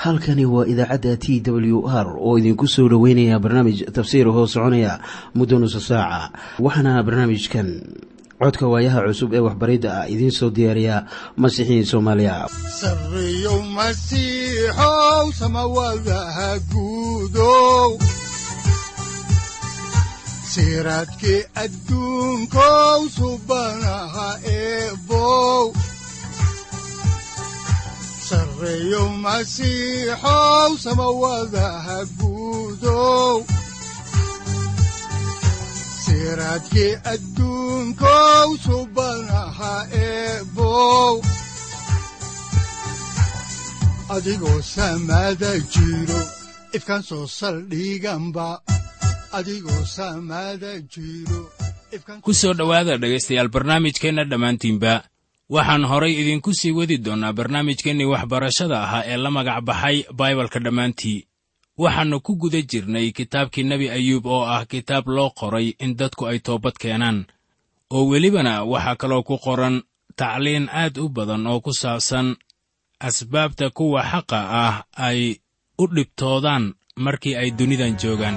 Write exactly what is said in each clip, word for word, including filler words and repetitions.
halkani waa idaacadda T W R oo idinku soo dhaweynaya barnaamij tafsiir hoo soconaya muddo nusu saaca. Waxaana barnaamijkan codka waayaha cusub ee waxbaridda ah idiin soo diyaariya Masiixiin Soomaaliya. Sareeyo Masiixow samawadaha guudow siraadki adduunkow subanaha eebow Sareeyo Masiixow samawadaha guudow siraadki adduunkow subanaha eebow adigoo samada jiro ifkan soo saldhiganba adigoo samada jiro ku soo dhowaada dhegaystayaal barnaamijkeenna dhammaantiinba waxaan horay idinku sii wadi doonnaa barnaamijkeennii waxbarashada ahaa ee la magac baxay baibalka dhammaantii waxaannu ku guda jirnay kitaabkii nebi ayuub oo ah kitaab loo qoray in dadku ay toobad keenaan oo welibana waxaa kaloo ku qoran tacliin aad u badan oo ku saabsan asbaabta kuwa xaqa ah ay u dhibtoodaan markii ay dunidan joogaan.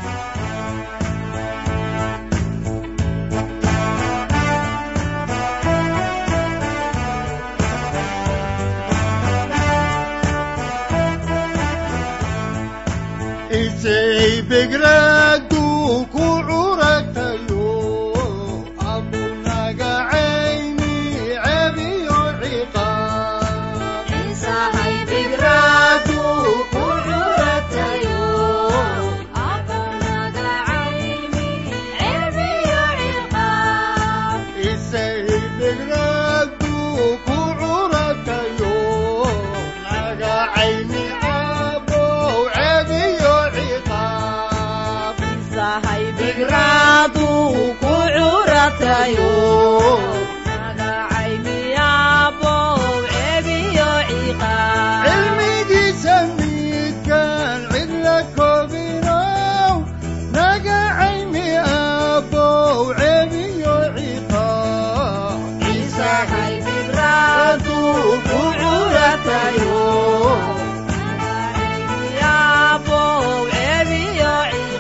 Isay begradu ku curatayo abunaga ayni abiyo ciqaab Isay begradu ku curatayo abunaga ayni abiyo ciqaab Isay begradu ku curatayo naga ayni Gradu ku curatayo magacaymiyaabo ceebiyo ciqaab cilmigiisa midkaan cidla koobinow magacaymiyaabo ceebiyo ciqaab ciisahay gradu ku curatayo magacaymiyaabo ceebiyo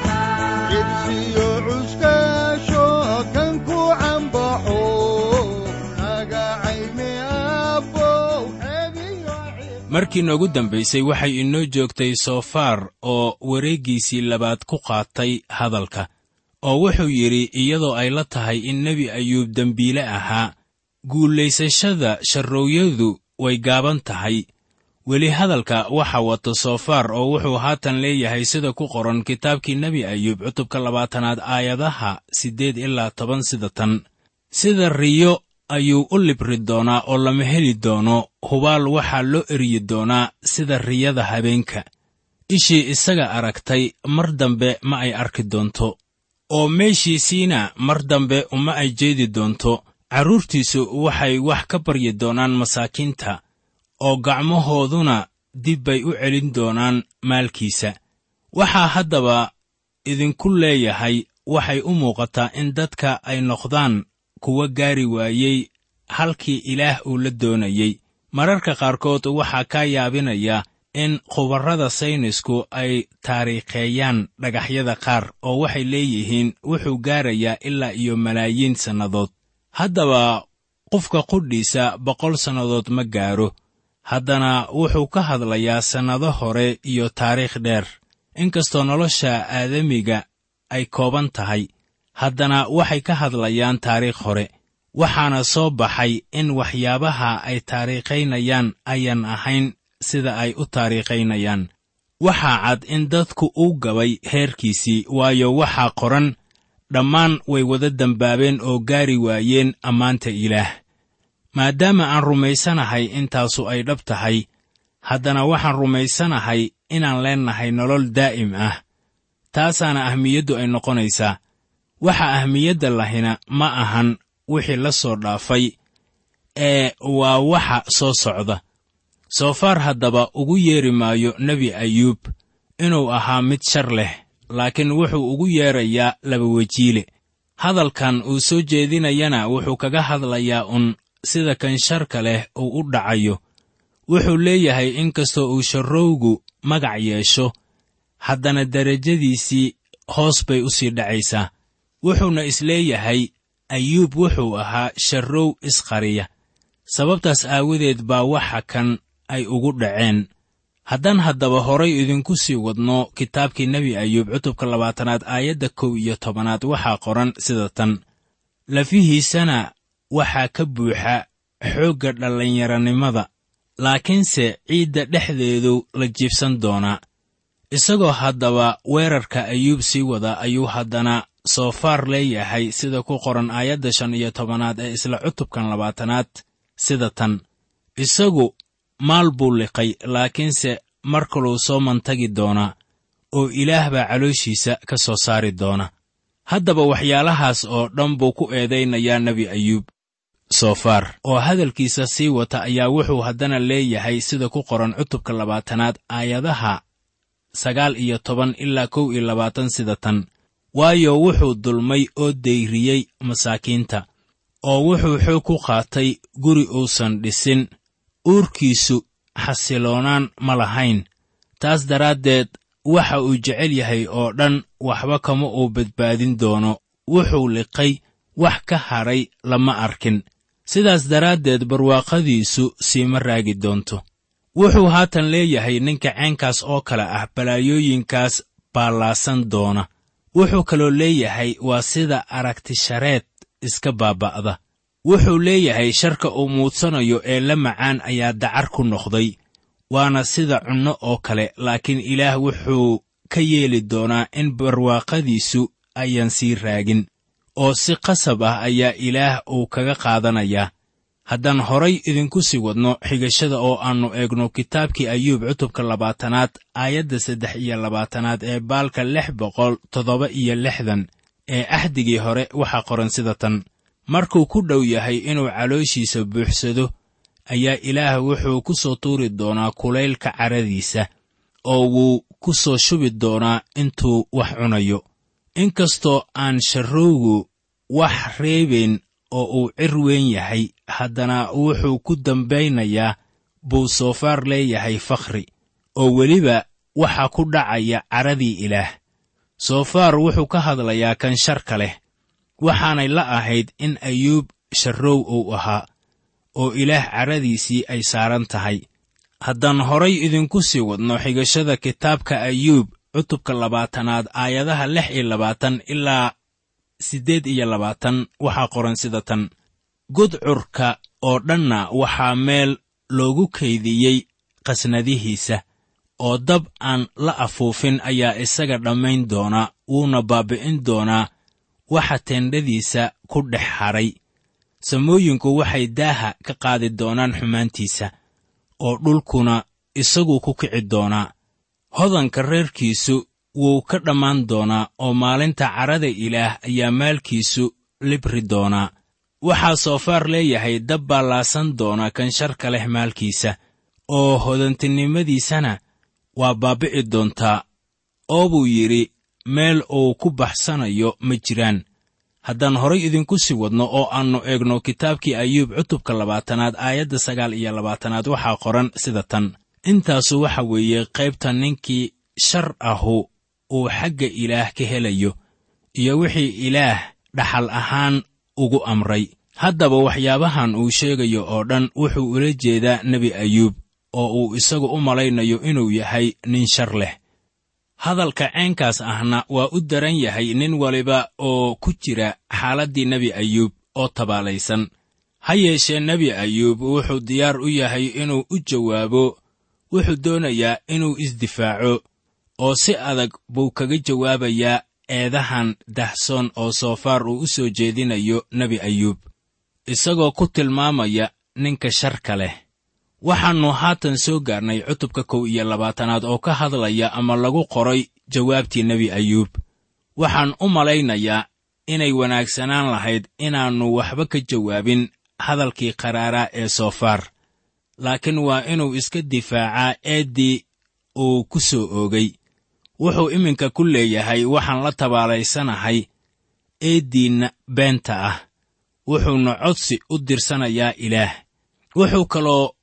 markii noogu dambaysay waxay inoo joogtay soofaar oo wareeggiisii labaad ku qaatay hadalka oo wuxuu yidhi iyadoo ay la tahay in nebi ayuub dembiile ahaa guulaysashada sharroowyadu way gaaban tahay weli hadalka waxa wato soofaar oo wuxuu haatan leeyahay sida ku qoran kitaabkii nebi ayuub cutubka labaatanaad aayadaha siddeed ilaa toban sida tan sida riyo ayuu u libri doonaa oo lama heli doono hubaal waxaa loo eryi doonaa sida riyada habeenka ishii isaga aragtay mar dambe ma ay arki doonto oo meeshiisiina mar dambe uma ay jeedi doonto carruurtiisu waxay wax ka baryi doonaan masaakiinta oo gacmahooduna dib bay u celin doonaan maalkiisa waxaa haddaba idinku leeyahay waxay u muuqataa in dadka ay noqdaan kuwa gaari waayey halkii ilaah uu la doonayey mararka qaarkood waxaa kaa yaabinaya in khubarrada saynisku ay taariikheeyaan dhagaxyada qaar oo waxay leeyihiin wuxuu gaarayaa ilaa iyo malaayiin sannadood haddaba qofka qudhiisa boqol sannadood ma gaaro haddana wuxuu ka hadlayaa sannado hore iyo taariikh dheer inkastoo nolosha aadamiga ay kooban tahay haddana waxay ka hadlayaan taariikh hore waxaana soo baxay in waxyaabaha ay taariikhaynayaan ayan ahayn sida ay u taariikhaynayaan waxaa cad in dadku uu gabay heerkiisii waayo waxaa qoran dhammaan way wada dembaabeen oo gaari waayeen ammaanta ilaah maadaama aan rumaysanahay intaasu ay dhab tahay haddana waxaan rumaysanahay inaan leennahay nolol daa'im ah taasaana ahmiyaddu ay noqonaysaa waxa ahmiyadda lahina ma ahan wixii la soo dhaafay ee waa waxa soo socda soofaar haddaba ugu yeeri maayo nebi ayuub inuu ahaa mid shar leh laakiin wuxuu ugu yeerayaa laba wejiile hadalkan uu soo jeedinayana wuxuu kaga hadlayaa un sida kan sharka leh uu u dhacayo wuxuu leeyahay in kastoo uu sharrowgu magac yeesho, haddana derajadiisii hoos bay u sii dhacaysaa. wuxuuna isleeyahay ayuub wuxuu ahaa sharrow isqariya, sababtaas aawadeed baa waxa kan ay ugu dhaceen. haddaan haddaba horay idinku sii wadno kitaabkii nebi ayuub cutubka labaatanaad aayadda kow iyo tobanaad waxaa qoran sida tan: lafihiisana waxaa ka buuxa xoogga dhallinyaranimada, laakiinse ciidda dhexdeedu la jiibsan doonaa. isagoo haddaba weerarka ayuub sii wada ayuu haddana soofaar leeyahay sida ku qoran aayadda shan iyo tobanaad ee isla cutubkan labaatanaad sida tan: isagu maal buu liqay, laakiinse mar kaluu soo mantagi doonaa, oo ilaah baa calooshiisa ka soo saari doona. haddaba waxyaalahaas oo dhan buu ku eedaynayaa nebi ayuub. soofaar oo hadalkiisa sii wata ayaa wuxuu haddana leeyahay sida ku qoran cutubka labaatanaad aayadaha sagaal iyo toban ilaa kow iyo labaatan sida tan: waayo wuxuu dulmay oo dayriyey masaakiinta, oo wuxuu xoog ku qaatay guri uusan dhisin, uurkiisu xasiloonaan ma lahayn. taas daraaddeed waxa uu jecel yahay oo dhan waxba kama uu badbaadin doono. wuxuu liqay, wax ka hadhay lama arkin. sidaas daraaddeed barwaaqadiisu siima raagi doonto. wuxuu haatan leeyahay ninka ceenkaas oo kale ah balaayooyinkaas baallaasan doona. wuxuu kaloo leeyahay waa sida aragti shareed iska baaba'da. wuxuu leeyahay sharka uu muudsanayo ee la macaan ayaa dacar ku noqday, waana sida cunno oo kale, laakiin ilaah wuxuu ka yeeli doonaa in barwaaqadiisu ayaan sii raagin, oo si qasab ah ayaa ilaah uu kaga qaadanayaa. haddaan horay idinku sii wadno xigashada oo aannu eegno kitaabkii ayuub cutubka labaatanaad aayadda saddex iyo labaatanaad ee baalka lix boqol toddoba iyo lixdan ee axdigii hore waxaa qoran sida tan: markuu ku dhow yahay inuu calooshiisa buuxsado, ayaa ilaah wuxuu ku soo tuuri doonaa kulaylka caradiisa, oo wuu ku soo shubi doonaa intuu wax cunayo. inkastoo aan sharrowgu wax reebayn oo uu cir weyn yahay, haddana wuxuu ku dambaynayaa buu soofaar leeyahay fakhri, oo weliba waxaa ku dhacaya caradii ilaah. soofaar wuxuu ka hadlayaa kan sharka leh, waxaanay la ahayd in ayuub sharrow uu ahaa, oo ilaah caradiisii ay saaran tahay. haddaan horay idinku sii wadno xigashada kitaabka ayuub cutubka labaatanaad aayadaha lix iyo labaatan ilaa siddeed iyo labaatan waxaa qoran sida tan: gudcurka oo dhanna waxaa meel loogu kaydiyey qasnadihiisa, oo dab aan la afuufin ayaa isaga dhammayn doona, wuuna baabbi'in doonaa waxa teendhadiisa ku dhex hadhay. samooyinku waxay daaha ka qaadi doonaan xumaantiisa, oo dhulkuna isaguu ku kici doonaa. hodanka reerkiisu wuu ka dhammaan doonaa, oo maalinta carada ilaah ayaa maalkiisu libri doonaa. waxaa soofaar leeyahay dab baallaasan doona kan sharka leh maalkiisa, oo hodantinimadiisana waa baabbi'i doontaa. oo buu yidhi meel uu ku baxsanayo ma jiraan. haddaan horay idinku sii wadno oo aannu eegno kitaabkii ayuub cutubka labaatanaad aayadda sagaal iyo labaatanaad waxaa qoran sida tan: intaasu waxa weeye qaybta ninkii shar ahu uu xagga ilaah ka helayo, iyo wixii ilaah dhaxal ahaan ugu amray. haddaba waxyaabahan uu sheegayo oo dhan wuxuu ula jeedaa nebi ayuub, oo uu isagu u malaynayo inuu yahay nin shar leh. hadalka ceenkaas ahna waa u daran yahay nin waliba oo ku jira xaaladdii nebi ayuub oo tabaalaysan. ha yeeshee nebi ayuub wuxuu diyaar u yahay inuu u jawaabo. wuxuu doonayaa inuu isdifaaco, oo si adag buu kaga jawaabayaa eedahan dahsoon oo soofaar uu u soo jeedinayo nebi ayuub, isagoo ku tilmaamaya ninka sharka leh. waxaannu haatan soo gaarnay cutubka kow iyo labaatanaad oo ka hadlaya ama lagu qoray jawaabtii nebi ayuub. waxaan u malaynayaa inay wanaagsanaan lahayd inaannu waxba ka jawaabin hadalkii qaraaraa ee soofaar, laakiin waa inuu iska difaacaa eeddii uu ku soo oogay. wuxuu iminka ku leeyahay waxaan la tabaalaysanahay eeddiinna beenta ah, wuxuuna codsi u dirsanayaa ilaah. wuxuu kaloo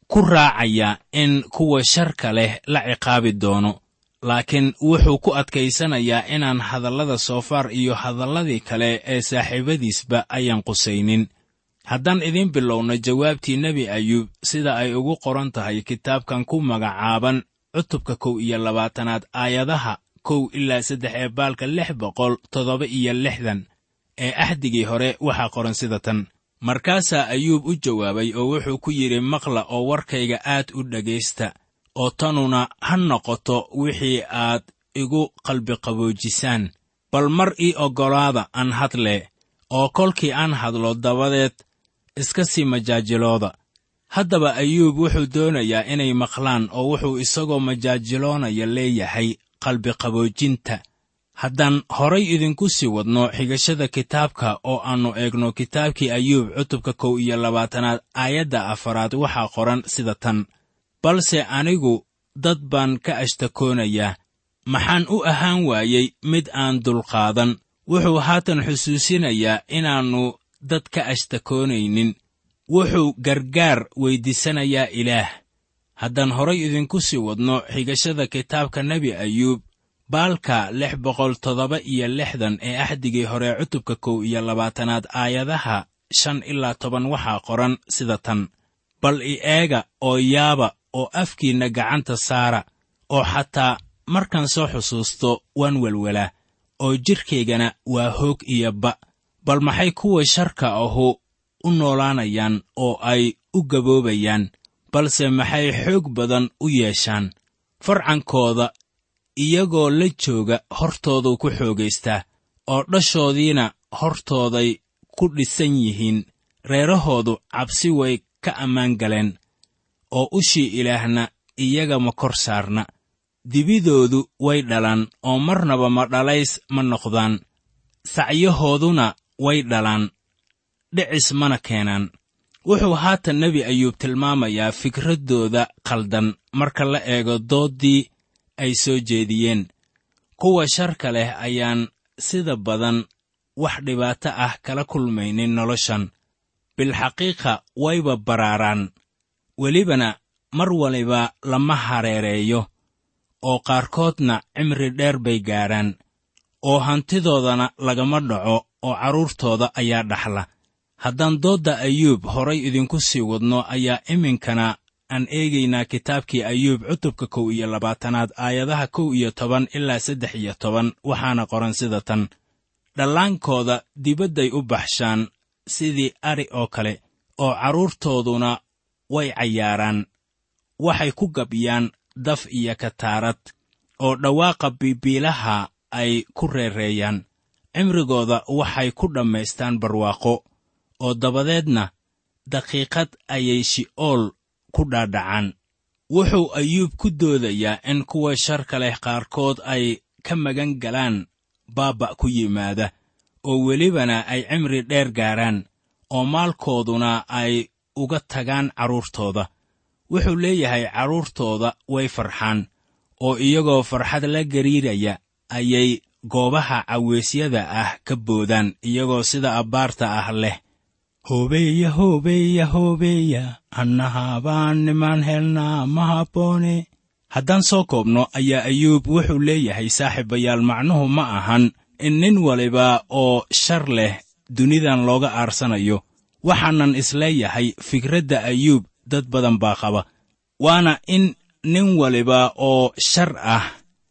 ku raacayaa in kuwa sharka leh la ciqaabi doono, laakiin wuxuu ku adkaysanayaa inaan hadallada soofaar iyo hadalladii kale ee saaxiibadiisba ayaan qusaynin. haddaan idiin bilowno jawaabtii nebi ayuub sida ay ugu qoran tahay kitaabkan ku magacaaban cutubka kow iyo labaatanaad aayadaha kow ilaa saddex ee baalka lix boqol toddoba iyo lixdan ee axdigii hore waxaa qoran sida tan: markaasaa ayuub u jawaabay oo wuxuu ku yidhi, maqla oo warkayga aad u dhegaysta, oo tanuna ha noqoto wixii aad igu qalbiqaboojisaan. bal mar ii oggolaada aan hadlee, oo kolkii aan hadlo dabadeed iska sii majaajilooda. haddaba ayuub wuxuu doonayaa inay maqlaan, oo wuxuu isagoo majaajiloonaya leeyahay qalbiqaboojinta. haddaan horay idinku sii wadno xigashada kitaabka oo aannu eegno kitaabkii ayuub cutubka kow iyo labaatanaad aayadda afaraad waxaa qoran sida tan: balse anigu dad baan ka ashtakoonayaa, maxaan u ahaan waayey mid aan dulqaadan. wuxuu haatan xusuusinayaa inaannu dad ka ashtakoonaynin, wuxuu gargaar weyddiisanayaa ilaah. haddaan horay idinku sii wadno xigashada kitaabka nebi ayuub baalka lix boqol toddoba iyo lixdan ee axdigii hore cutubka kow iyo labaatanaad aayadaha shan ilaa toban waxaa qoran sida tan: bal i eega oo yaaba oo afkiinna gacanta saara, oo xataa markaan soo xusuusto waan welwelaa, oo jidhkaygana waa hoog iyo ba'. bal maxay kuwa sharka ahu u noolaanayaan oo ay u gaboobayaan, balse maxay xoog badan u yeeshaan. farcankooda iyagoo la jooga hortooduu ku xoogaystaa, oo dhashoodiina hortooday ku dhisan yihiin. reerahoodu cabsi way ka ammaan galeen, oo ushii ilaahna iyaga ma kor saarna. dibidoodu way dhalaan, oo marnaba ma dhalays ma noqdaan. sacyahooduna way dhalaan, dhicis mana keenaan. wuxuu haatan nebi ayuub tilmaamayaa fikraddooda khaldan marka la eego dooddii ay soo jeediyeen. kuwa sharka leh ayaan sida badan wax dhibaato ah kala kulmaynin noloshan. bilxaqiiqa wayba baraaraan, welibana mar waliba lama hareereeyo, oo qaarkoodna cimri dheer bay gaadhaan, oo hantidoodana lagama dhaco, oo carruurtooda ayaa dhaxla. haddaan doodda ayuub horay idinku sii wadno ayaa iminkana aan eegaynaa kitaabkii ayuub cutubka kow iyo labaatanaad aayadaha kow iyo toban ilaa saddex iyo toban waxaana qoran sida tan: dhallaankooda dibadday u baxshaan sidii ari oo kale, oo carruurtooduna way cayaaraan. waxay ku gabyaan daf iyo kataarad, oo dhawaaqa biibiilaha ay ku reereeyaan. cimrigooda waxay ku dhammaystaan barwaaqo, oo dabadeedna daqiiqad ayay shi'ool ku dhaadhacaan. wuxuu ayuub ku doodayaa in kuwa sharka leh qaarkood ay ka magan galaan baabba' ku yimaada, oo welibana ay cimri dheer gaaraan, oo maalkooduna ay uga tagaan carruurtooda. wuxuu leeyahay carruurtooda way farxaan, oo iyagoo farxad la gariiraya ayay goobaha caweysyada ah ka boodaan, iyagoo sida abbaarta ah leh: hoobeeya hoobeeya hoobeeya, annahaabaan nimaan helnaa ma habboone. haddaan soo koobno ayaa ayuub wuxuu leeyahay saaxiibayaal, macnuhu ma ahan in nin waliba oo shar leh dunidan looga aarsanayo. waxaanan isleeyahay fikradda ayuub dad badan baa qaba, waana in nin waliba oo shar ah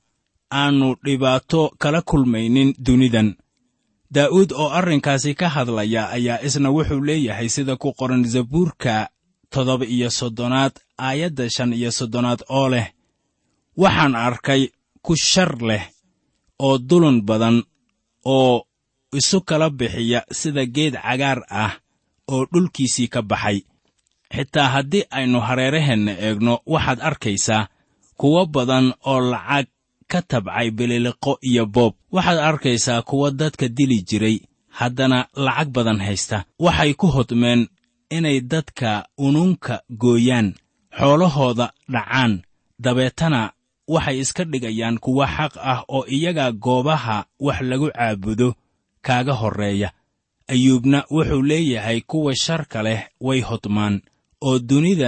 aannu dhibaato kala kulmaynin dunidan. daa'uud oo arrinkaasi ka hadlaya ayaa isna wuxuu leeyahay sida ku qoran zabuurka toddoba iyo soddonaad aayadda shan iyo soddonaad oo leh: waxaan arkay ku shar leh oo dulun badan, oo isu kala bixiya sida geed cagaar ah oo dhulkiisii ka baxay. xitaa haddii aynu hareeraheenna eegno waxaad arkaysaa kuwo badan oo lacag ka tabcay bililiqo iyo boob. waxaad arkaysaa kuwa dadka dili jiray, haddana lacag badan haysta. waxay ku hodmeen inay dadka unuunka gooyaan, xoolahooda dhacaan, dabeetana waxay iska dhigayaan kuwa xaq ah oo iyaga goobaha wax lagu caabudo kaaga horreeya. ayuubna wuxuu leeyahay kuwa sharka leh way hodmaan, oo dunidana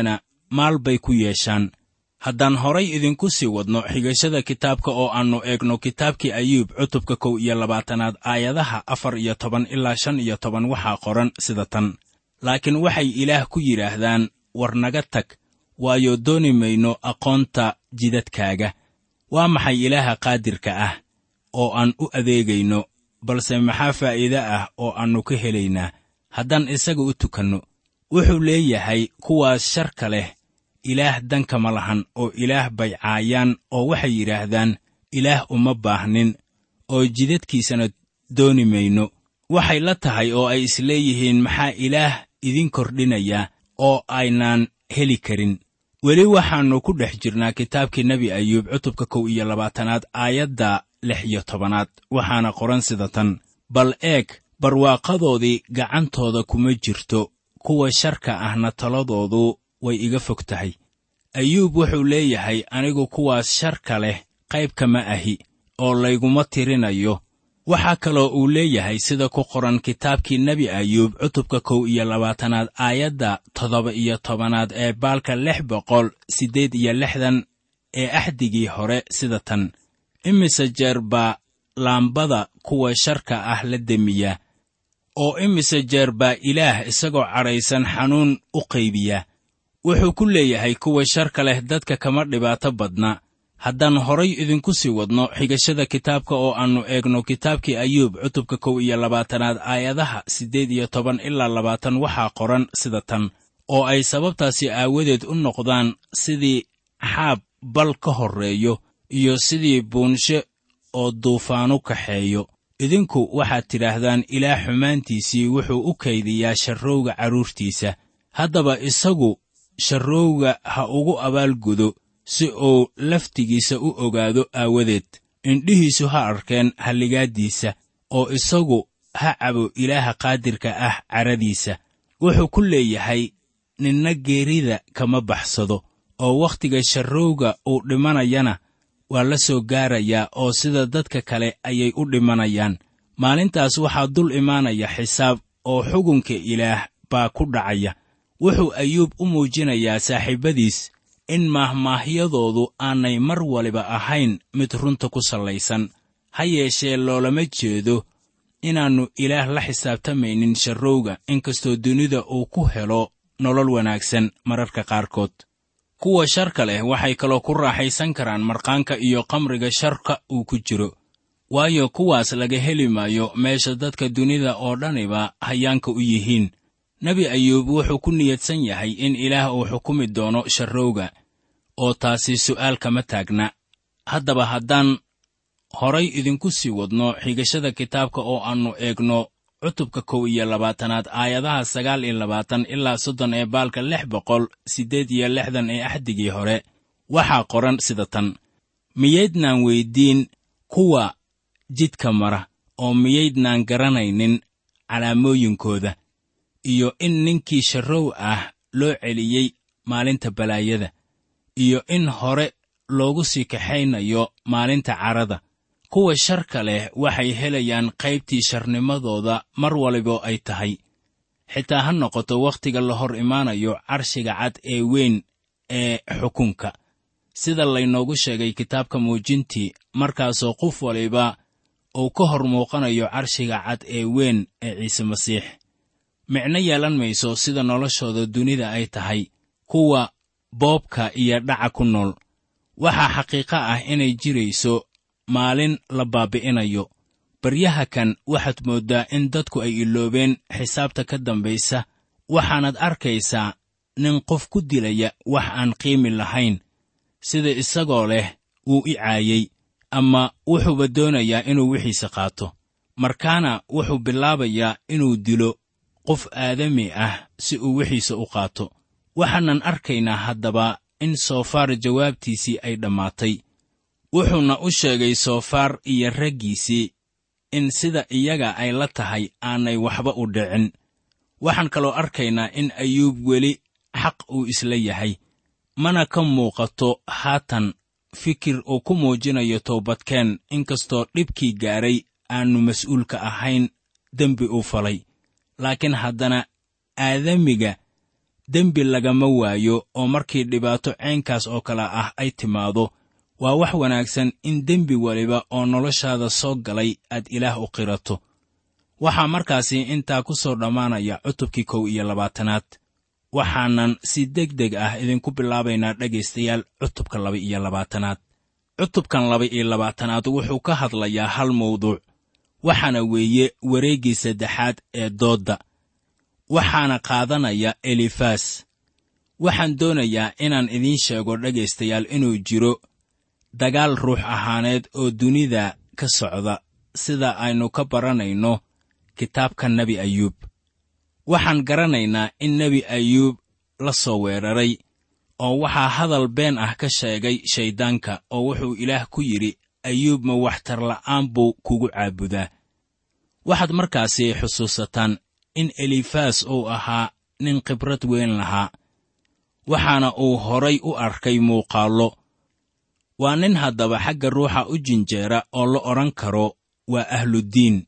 maal bay ku yeeshaan. haddaan horay idinku sii wadno xigashada kitaabka oo aannu eegno kitaabkii ayuub cutubka kow iyo labaatanaad aayadaha afar iyo toban ilaa shan iyo toban waxaa qoran sida tan: laakiin waxay ilaah ku yidhaahdaan, war naga tag, waayo dooni mayno aqoonta jidadkaaga. waa maxay ilaaha qaadirka ah oo aan u adeegayno, balse maxaa faa'iide ah oo aannu ka helaynaa haddaan isaga u tukanno? wuxuu leeyahay kuwaas sharka leh ilaah danka ma lahan, oo ilaah bay caayaan oo waxay yidhaahdaan, ilaah uma baahnin, oo jidadkiisana dooni mayno. waxay la tahay oo ay isleeyihiin, maxaa ilaah idin kordhinayaa oo aynaan heli karin? weli waxaannu ku dhex jirnaa kitaabkii nebi ayuub cutubka kow iyo labaatanaad aayadda lix iyo tobanaad, waxaana qoran sida tan: bal eeg, barwaaqadoodii gacantooda kuma jirto, kuwa sharka ahna taladoodu way iga fog tahay. ayuub wuxuu leeyahay, anigu kuwaas sharka leh qayb kama ahi, oo layguma tirinayo. waxaa kaloo uu leeyahay sida ku qoran kitaabkii nebi ayuub cutubka kow iyo labaatanaad aayadda toddoba iyo tobanaad ee baalka lix boqol siddeed iyo lixdan ee axdigii hore sida tan: imise jeer baa laambada kuwa sharka ah la demiyaa, oo imise jeer baa ilaah isagoo cadhaysan xanuun u qaybiyaa. wuxuu ku leeyahay kuwa sharka leh dadka kama dhibaato badna. haddaan horay idinku sii wadno xigashada kitaabka oo aannu eegno kitaabkii ayuub cutubka kow iyo labaatanaad aayadaha siddeed iyo toban ilaa labaatan waxaa qoran sida tan: oo ay sababtaasi aawadeed u noqdaan sidii xaab bal ka horreeyo, iyo sidii buunshe oo duufaanu kaxeeyo. idinku waxaad tidhaahdaan, ilaah xumaantiisii wuxuu u kaydiyaa sharrowga carruurtiisa. haddaba isagu sharrowga ha ugu abaalgudo, si uu laftigiisa u ogaado aawadeed. indhihiisu ha arkeen halligaaddiisa, oo isagu ha cabo ilaaha qaadirka ah caradiisa. wuxuu ku leeyahay, ninna geerida kama baxsado, oo wakhtiga sharrowga uu dhimanayana waa la soo gaarayaa, oo sida dadka kale ayay u dhimanayaan. maalintaas waxaa dul imaanaya xisaab, oo xukunka ilaah baa ku dhacaya. wuxuu ayuub u muujinayaa saaxiibbadiis in maahmaahyadoodu aanay mar waliba ahayn mid runta ku sallaysan. ha yeeshee loolama jeedo inaannu ilaah la xisaabtamaynin sharrowga, inkastoo dunida uu ku helo nolol wanaagsan mararka qaarkood. kuwa sharka leh waxay kaloo ku raaxaysan karaan marqaanka iyo qamriga sharka uu ku jiro, waayo kuwaas laga heli maayo meesha dadka dunida oo dhaniba hayaanka u yihiin. nebi ayuub wuxuu ku niyadsan yahay in ilaah uu xukumi doono sharrowga, oo taasi su'aal kama taagna. haddaba haddaan horay idinku sii wadno xigashada kitaabka oo aannu eegno cutubka kow iyo labaatanaad aayadaha sagaal iyo labaatan ilaa soddon ee baalka lix boqol siddeed iyo lixdan ee axdigii hore, waxaa qoran sida tan: miyaydnaan weyddiin kuwa jidka mara, oo miyaydnaan garanaynin calaamooyinkooda, iyo in ninkii sharrow ah loo celiyey maalinta balaayada, iyo in hore loogu sii kaxaynayo maalinta carada. kuwa sharka leh waxay helayaan qaybtii sharnimadooda mar waliboo ay tahay, xitaa ha noqoto wakhtiga la hor imaanayo carshiga cad ee weyn ee xukunka, sida laynoogu sheegay kitaabka muujintii, markaasoo qof waliba uu ka hor muuqanayo carshiga cad ee weyn ee ciise masiix. micno yeelan mayso sida noloshooda dunida ay tahay kuwa boobka iyo dhaca ku nool. waxaa xaqiiqo ah inay jirayso maalin la baabi'inayo. baryaha kan waxaad mooddaa in dadku ay iloobeen xisaabta ka dambaysa. waxaanaad arkaysaa nin qof ku dilaya wax aan qiimi lahayn, sida isagoo leh wuu i caayey, ama wuxuuba doonayaa inuu wixiisa qaato. markaana wuxuu bilaabayaa inuu dilo qof aadami ah si uu wixiisa u qaato. waxaanan arkaynaa haddaba in soofaar jawaabtiisii ay dhammaatay. wuxuuna u sheegay soofaar iyo raggiisii in sida iyaga ay la tahay aanay waxba u dhicin. waxaan kaloo arkaynaa in ayuub weli xaq uu isla yahay, mana ka muuqato haatan fikir uu ku muujinayo toobadkeen, inkastoo dhibkii gaaray aannu mas'uulka ahayn dembi uu falay. laakiin haddana aadamiga dembi lagama waayo oo markii dhibaato caynkaas oo kale ah ay timaado, waa wax wanaagsan in dembi waliba oo noloshaada soo galay aad ilaah u qirato. waxaa markaasi intaa ku soo dhammaanaya cutubkii kow iyo labaatanaad. waxaanan si degdeg ah idinku bilaabaynaa dhegaystayaal cutubka laba iyo labaatanaad. cutubkan laba iyo labaatanaad wuxuu ka hadlayaa hal mawduuc, waxaana weeye wareeggii saddexaad ee doodda. waxaana qaadanaya elifas. waxaan doonayaa inaan idiin sheego dhegaystayaal inuu jiro dagaal ruux ahaaneed oo dunida ka socda, sida aynu ka baranayno kitaabka nebi ayuub. waxaan garanaynaa in nebi ayuub la soo weeraray, oo waxaa hadal been ah ka sheegay shayddaanka, oo wuxuu ilaah ku yidhi, ayuub ma waxtar la'aan buu kugu caabudaa. waxaad markaasi xusuusataan in elifas uu ahaa nin khibrad weyn lahaa, waxaana uu horay u arkay muuqaallo. waa nin haddaba xagga ruuxa u jinjeera oo la odhan karo waa ahluddiin.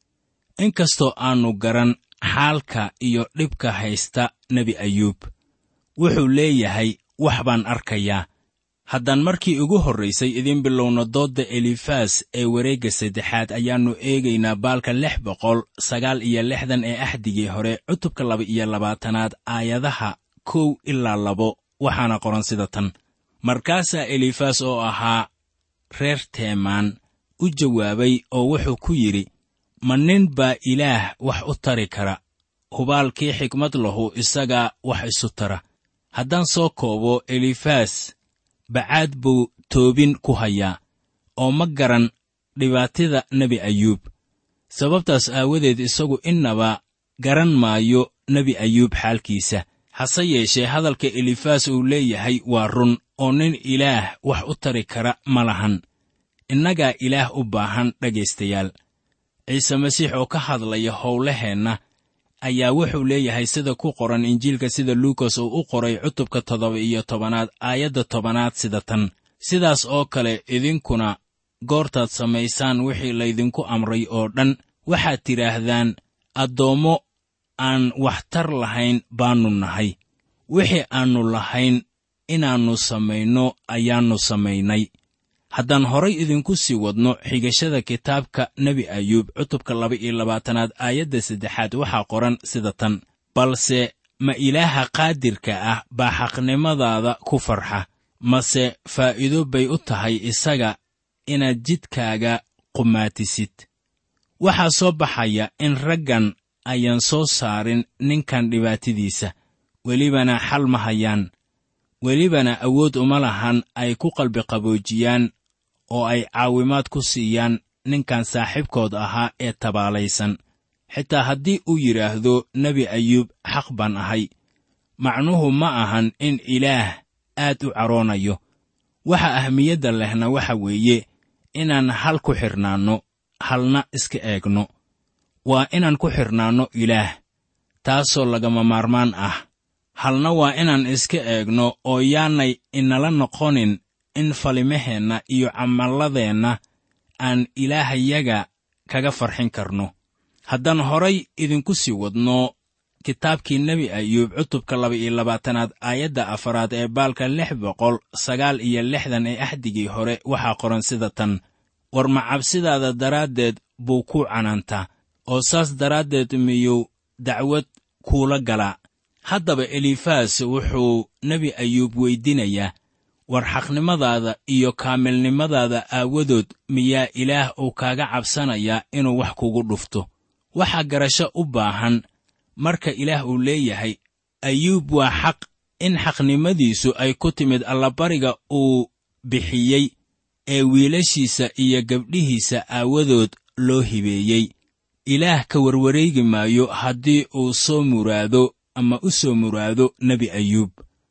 inkastoo aannu garan xaalka iyo dhibka haysta nebi ayuub, wuxuu leeyahay wax baan arkayaa. haddaan markii ugu horraysay idiin bilowno doodda elifas ee wareegga saddexaad, ayaannu eegaynaa baalka lix boqol sagaal iyo lixdan ee axdigii hore, cutubka laba iyo labaatanaad aayadaha kow ilaa labo. waxaana qoran sida tan: markaasaa elifas oo ahaa reer teemaan u jawaabay oo wuxuu ku yidhi, ma nin baa ilaah wax u tari kara? hubaalkii xikmad lahu isagaa wax isu tara. haddaan soo koobo, elifas bacaad buu toobin ku hayaa, oo ma garan dhibaatida nebi ayuub. sababtaas aawadeed isagu innaba garan maayo nebi ayuub xaalkiisa. hase yeeshee hadalka elifas uu leeyahay waa run, oo nin ilaah wax u tari kara ma lahan. innagaa ilaah u baahan dhegaystayaal. ciise masiix oo ka hadlaya howlaheenna ayaa wuxuu leeyahay sida ku qoran injiilka sida luukas uu u qoray cutubka toddoba iyo tobanaad aayadda tobanaad sida tan: sidaas oo kale idinkuna goortaad samaysaan wixii laydinku amray oo dhan, waxaad tidhaahdaan, addoommo aan waxtar lahayn baannu nahay. wixii aannu lahayn inaannu samayno ayaannu samaynay. haddaan horay idinku sii wadno xigashada kitaabka nebi ayuub cutubka laba iyo labaatanaad aayadda saddexaad, waxaa qoran sida tan: balse ma ilaaha qaadirka ah baa xaqnimadaada ku farxa, mase faa'iido bay u tahay isaga inaad jidkaaga qumaatisid. waxaa soo baxaya in raggan ayaan soo saarin ninkan dhibaatadiisa, welibana xal ma hayaan, welibana awood uma lahan ay ku qalbiqaboojiyaan oo ay caawimaad ku siiyaan ninkan saaxiibkood ahaa ee tabaalaysan. xitaa haddii uu yidhaahdo nebi ayuub xaq baan ahay, macnuhu ma ahan in ilaah aad u caroonayo. waxa ahmiyadda lehna waxa weeye inaan hal ku xidhnaanno, halna iska eegno. waa inaan ku xidhnaanno ilaah, taasoo lagama maarmaan ah. halna waa inaan iska eegno oo yaanay inala noqonin in falimaheenna iyo camalladeenna aan ilaahayaga kaga farxin karno. haddaan horay idinku sii wadno kitaabkii nebi ayuub cutubka laba iyo labaatanaad aayadda afaraad ee baalka lix boqol sagaal iyo lixdan ee axdigii hore, waxaa qoran sida tan: war macabsidaada daraaddeed buu ku canaantaa, oo saas daraaddeed miyuu dacwad kuula galaa. haddaba elifas wuxuu nebi ayuub weyddiinayaa, war xaqnimadaada iyo kaamilnimadaada aawadood miyaa ilaah uu kaaga cabsanayaa inuu wax kugu dhufto? waxaa garasho u baahan marka ilaah uu leeyahay ayuub waa xaq, in xaqnimadiisu ay ku timid allabariga uu bixiyey ee wiilashiisa iyo gabdhihiisa aawadood loo hibeeyey. ilaah ka warwareegi maayo haddii uu soo muraado ama u soo muraado nebi ayuub.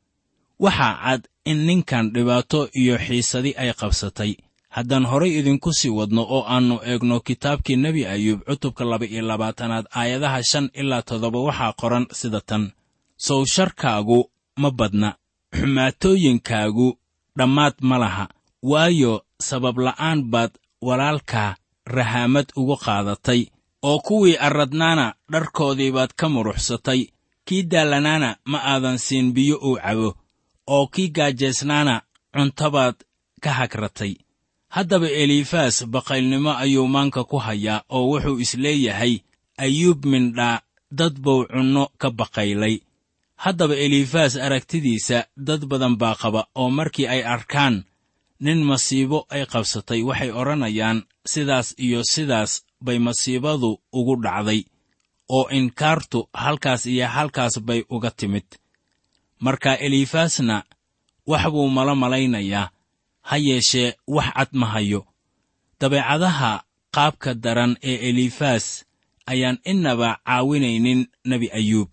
waxaa cad in ninkan dhibaato iyo xiisadi ay qabsatay. haddaan horay idinku sii wadno oo aannu eegno kitaabkii nebi ayuub cutubka laba iyo labaatanaad aayadaha shan ilaa toddoba, waxaa qoran sida tan: sow sharkaagu ma badna, xumaatooyinkaagu dhammaad ma laha, waayo sabab la'aan baad walaalkaa rahaamad ugu qaadatay, oo kuwii arradnaana dharkoodii baad ka muruxsatay. kii daallanaana ma aadan siin biyo uu cabo, oo kii gaajaysnaana cuntabaad ka hagratay. haddaba eliifas baqaylnimo ayuu maanka ku hayaa oo wuxuu isleeyahay ayuub mindhaa dad buu cunno ka baqaylay. haddaba eliifas aragtidiisa dad badan baa qaba oo markii ay arkaan nin masiibo ay qabsatay waxay odhanayaan sidaas iyo sidaas bay masiibadu ugu dhacday, oo inkaartu halkaas iyo halkaas bay uga timid. marka eliifasna wax buu mala malaynayaa, ha yeeshee wax cad ma hayo. dabeecadaha qaabka daran ee eliifas ayaan innaba caawinaynin nebi ayuub.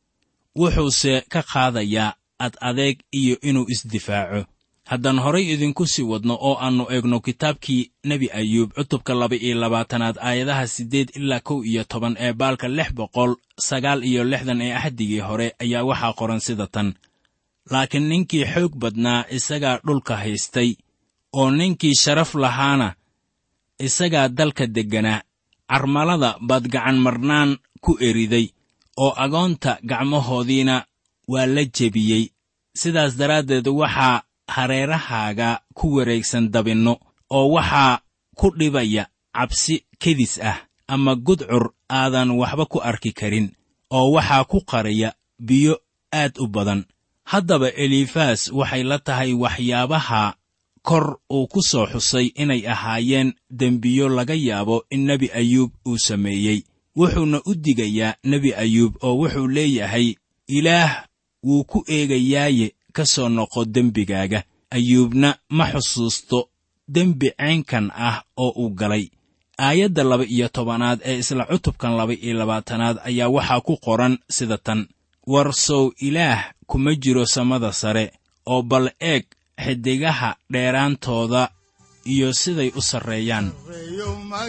wuxuuse ka qaadayaa ad adeeg iyo inuu isdifaaco. haddaan horay idinku sii wadno oo aannu eegno kitaabkii nebi ayuub cutubka laba iyo labaatanaad aayadaha siddeed ilaa kow iyo toban ee baalka lix boqol sagaal iyo lixdan ee axdigii hore ayaa waxaa qoran sida tan: laakiin ninkii xoog badnaa isagaa dhulka haystay, oo ninkii sharaf lahaana isagaa dalka degganaa. carmalada baad gacan marnaan ku eriday, oo agoonta gacmahoodiina waa la jebiyey. sidaas daraaddeed waxaa hareerahaaga ku wareegsan dabinno, oo waxaa ku dhibaya cabsi kedis ah ama gudcur aadan waxba ku arki karin, oo waxaa ku qaraya biyo aad u badan. haddaba eliifas waxay la tahay waxyaabaha kor uu ku soo xusay inay ahaayeen dembiyo laga yaabo in nebi ayuub uu sameeyey. wuxuuna u digayaa nebi ayuub oo wuxuu leeyahay, ilaah wuu ku eegayaaye ka soo noqo dembigaaga. ayuubna ma xusuusto dembi caynkan ah oo uu galay. aayadda laba iyo tobanaad ee isla cutubkan laba iyo labaatanaad ayaa waxaa ku qoran sida tan: war sow ilaah kuma jiro samada sare, oo bal eeg xiddigaha dheeraantooda iyo siday u sarreeyaan. reeyo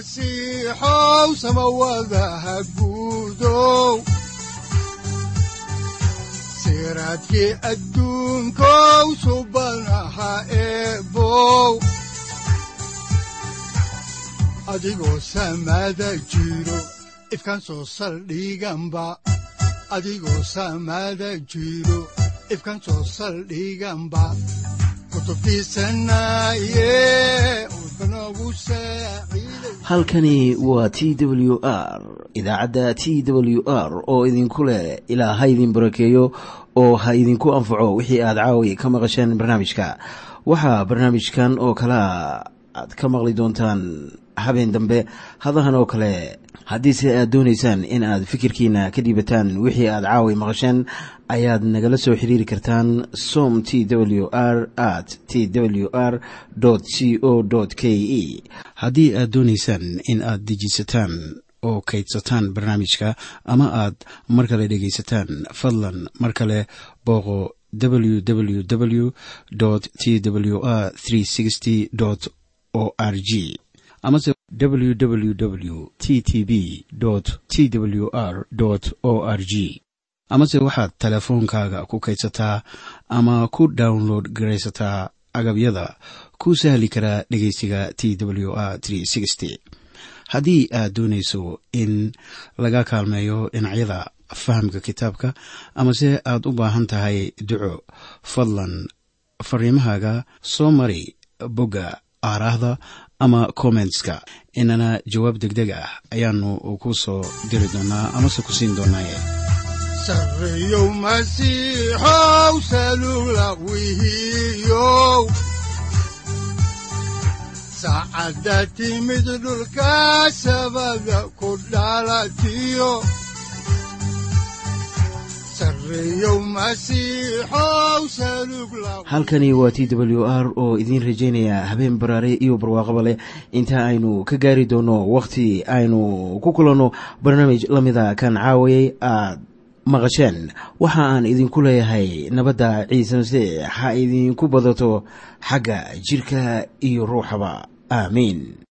masiixow samawadaha guudow, siraadkii adduunkow subanaha eebow, adigoo samada jiro ifkaan soo saldhiganba, adigoo samada jiro ifkaan soo saldhiganba. halkani waa t w r, idaacadda t w r oo idinku leh ilaa ha idin barakeeyo oo ha idinku anfaco wixii aad caawi ka maqasheen barnaamijka. waxaa barnaamijkan oo kalea aad ka maqli doontaan habeen dambe hadahan oo kale. haddiise aad doonaysaan in aad fikirkiina ka dhiibataan wixii aad caawi maqasheen, ayaad nagala soo xiriiri kartaan som t w r at t w r c o k e. haddii aad doonaysaan in aad dejiisataan oo kaydsataan barnaamijka ama aad mar kale dhegaysataan, fadlan mar kale booqo w w w t w r o r g amase w w w t t b t w r o r g. amase waxaad teleefoonkaaga ku kaydsataa ama ku download garaysataa agabyada ku sahli karaa dhegaysiga t w r. haddii aad doonayso in laga kaalmeeyo dhinacyada fahamka kitaabka amase aad u baahan tahay duco, fadlan fariimahaaga soo mari bogga aaraahda ama commentska, inana jawaab degdeg ah ayaanu ku soo diri doonaa amase ku siin doonaaye. sareeyow masiixow salugla wihiyow, saacadda timid dhulka sabada ku dhalatiyo, halkani waa t w r oo idiin rajaynaya habeen baraare iyo barwaaqaba leh, inta aynu ka gaari doono wakhti aynu ku kulanno barnaamij la mida kan caawayay aad maqasheen. waxa aan idinku leeyahay nabadda ciise masiix ha idinku badato xagga jidhka iyo ruuxaba. aamiin.